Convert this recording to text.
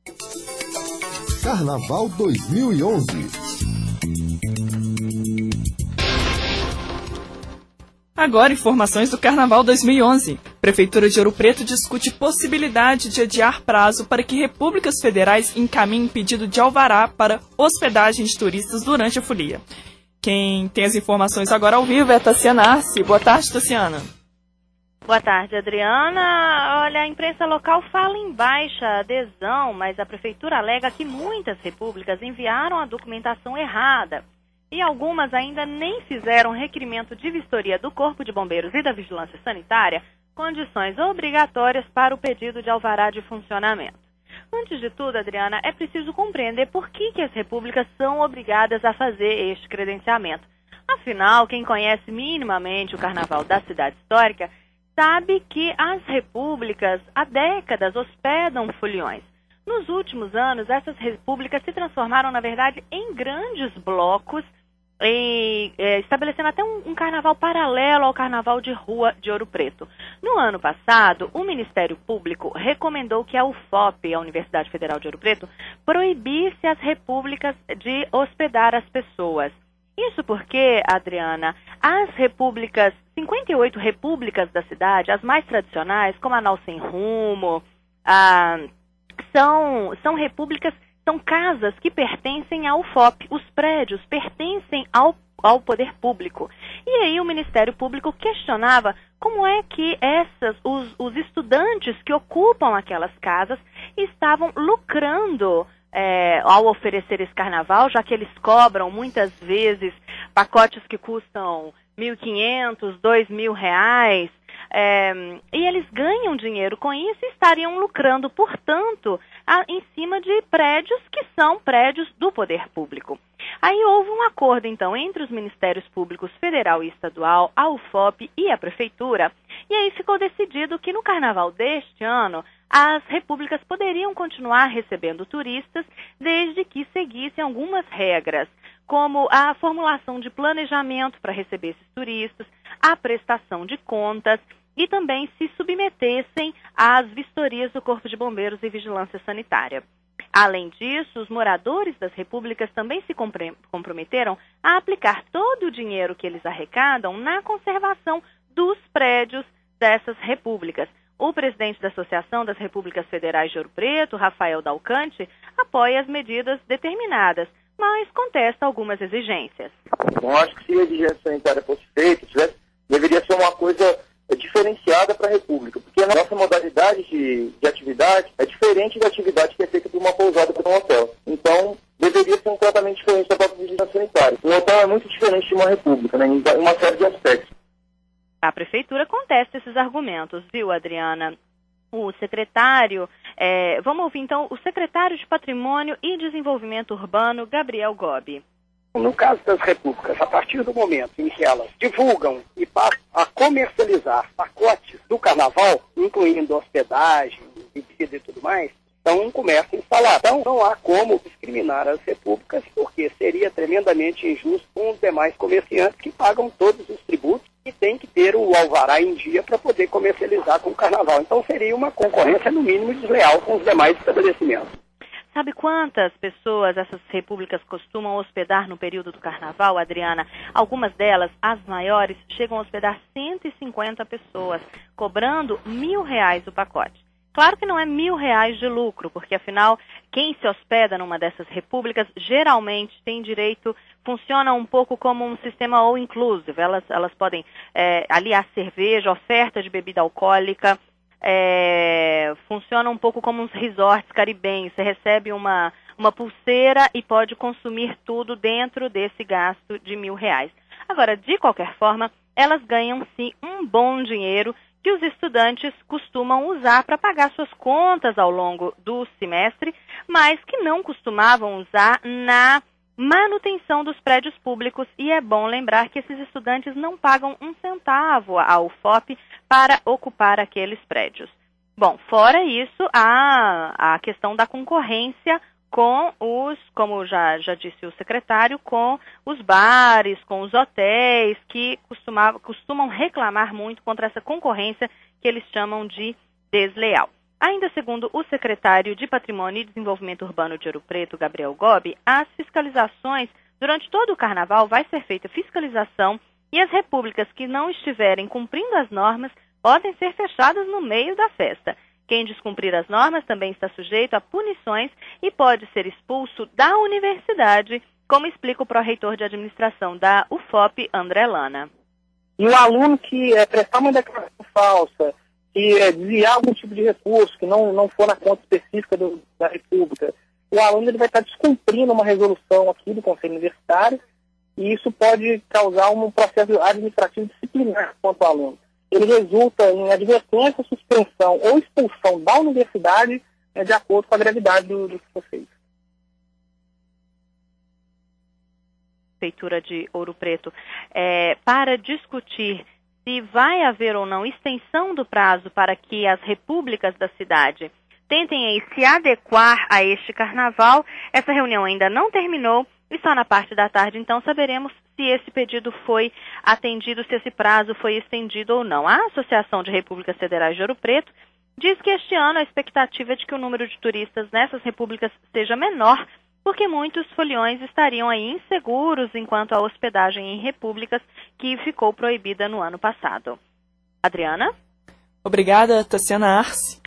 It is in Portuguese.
Carnaval 2011. Agora, informações do Carnaval 2011. Prefeitura de Ouro Preto discute possibilidade de adiar prazo para que repúblicas federais encaminhem pedido de alvará para hospedagem de turistas durante a folia. Quem tem as informações agora ao vivo é a Tassiana Arce. Boa tarde, Tassiana. Boa tarde, Adriana. Olha, a imprensa local fala em baixa adesão, mas a prefeitura alega que muitas repúblicas enviaram a documentação errada. E algumas ainda nem fizeram requerimento de vistoria do Corpo de Bombeiros e da Vigilância Sanitária, condições obrigatórias para o pedido de alvará de funcionamento. Antes de tudo, Adriana, é preciso compreender por que as repúblicas são obrigadas a fazer este credenciamento. Afinal, quem conhece minimamente o Carnaval da cidade histórica sabe que as repúblicas há décadas hospedam foliões. Nos últimos anos, essas repúblicas se transformaram, na verdade, em grandes blocos, estabelecendo até um carnaval paralelo ao carnaval de rua de Ouro Preto. No ano passado, o Ministério Público recomendou que a UFOP, a Universidade Federal de Ouro Preto, proibisse as repúblicas de hospedar as pessoas. Isso porque, Adriana, as repúblicas, 58 repúblicas da cidade, as mais tradicionais, como a Nau Sem Rumo, são repúblicas, são casas que pertencem ao UFOP. Os prédios pertencem ao poder público. E aí o Ministério Público questionava como é que os estudantes que ocupam aquelas casas estavam lucrando ao oferecer esse carnaval, já que eles cobram muitas vezes pacotes que custam R$1.500, R$2.000, e eles ganham dinheiro com isso e estariam lucrando, portanto, em cima de prédios que são prédios do poder público. Aí houve um acordo, então, entre os Ministérios Públicos Federal e Estadual, a UFOP e a Prefeitura, e aí ficou decidido que no Carnaval deste ano, as repúblicas poderiam continuar recebendo turistas desde que seguissem algumas regras, como a formulação de planejamento para receber esses turistas, a prestação de contas e também se submetessem às vistorias do Corpo de Bombeiros e Vigilância Sanitária. Além disso, os moradores das repúblicas também se comprometeram a aplicar todo o dinheiro que eles arrecadam na conservação dos prédios dessas repúblicas. O presidente da Associação das Repúblicas Federais de Ouro Preto, Rafael Dalcante, apoia as medidas determinadas, mas contesta algumas exigências. Eu acho que se a exigência sanitária fosse feita, deveria ser uma coisa diferenciada para a República, porque a nossa modalidade de atividade é diferente da atividade que é feita por uma pousada ou por um hotel. Então, deveria ser um tratamento diferente da própria vigilância sanitária. Um hotel é muito diferente de uma república, né, em uma série de aspectos. A Prefeitura contesta esses argumentos, viu, Adriana? O secretário, vamos ouvir então o secretário de Patrimônio e Desenvolvimento Urbano, Gabriel Gobi. No caso das repúblicas, a partir do momento em que elas divulgam e passam a comercializar pacotes do carnaval, incluindo hospedagem, bebida e tudo mais, então um comércio instalado. Então não há como discriminar as repúblicas, porque seria tremendamente injusto com os demais comerciantes que pagam todos os tributos e tem que ter o alvará em dia para poder comercializar com o carnaval. Então seria uma concorrência, no mínimo, desleal com os demais estabelecimentos. Sabe quantas pessoas essas repúblicas costumam hospedar no período do carnaval, Adriana? Algumas delas, as maiores, chegam a hospedar 150 pessoas, cobrando R$1.000 o pacote. Claro que não é R$1.000 de lucro, porque afinal, quem se hospeda numa dessas repúblicas geralmente tem direito, funciona um pouco como um sistema all inclusive. Elas podem aliar cerveja, oferta de bebida alcoólica, funciona um pouco como uns resorts caribenhos. Você recebe uma pulseira e pode consumir tudo dentro desse gasto de R$1.000. Agora, de qualquer forma, elas ganham sim um bom dinheiro que os estudantes costumam usar para pagar suas contas ao longo do semestre, mas que não costumavam usar na manutenção dos prédios públicos. E é bom lembrar que esses estudantes não pagam um centavo ao UFOP para ocupar aqueles prédios. Bom, fora isso, a questão da concorrência com como já disse o secretário, com os bares, com os hotéis, que costumam reclamar muito contra essa concorrência que eles chamam de desleal. Ainda segundo o secretário de Patrimônio e Desenvolvimento Urbano de Ouro Preto, Gabriel Gobi, as fiscalizações, durante todo o carnaval vai ser feita fiscalização e as repúblicas que não estiverem cumprindo as normas podem ser fechadas no meio da festa. Quem descumprir as normas também está sujeito a punições e pode ser expulso da universidade, como explica o pró-reitor de administração da UFOP, André Lana. E o aluno que prestar uma declaração falsa, que desviar algum tipo de recurso, que não for na conta específica da República, o aluno ele vai estar descumprindo uma resolução aqui do Conselho Universitário e isso pode causar um processo administrativo disciplinar contra o aluno. Ele resulta em advertência, suspensão ou expulsão da universidade de acordo com a gravidade do que for feito. Prefeitura de Ouro Preto, para discutir se vai haver ou não extensão do prazo para que as repúblicas da cidade tentem aí se adequar a este carnaval. Essa reunião ainda não terminou e só na parte da tarde, então, saberemos se esse pedido foi atendido, se esse prazo foi estendido ou não. A Associação de Repúblicas Federais de Ouro Preto diz que este ano a expectativa é de que o número de turistas nessas repúblicas seja menor, porque muitos foliões estariam aí inseguros enquanto a hospedagem em repúblicas que ficou proibida no ano passado. Adriana? Obrigada, Tassiana Arce.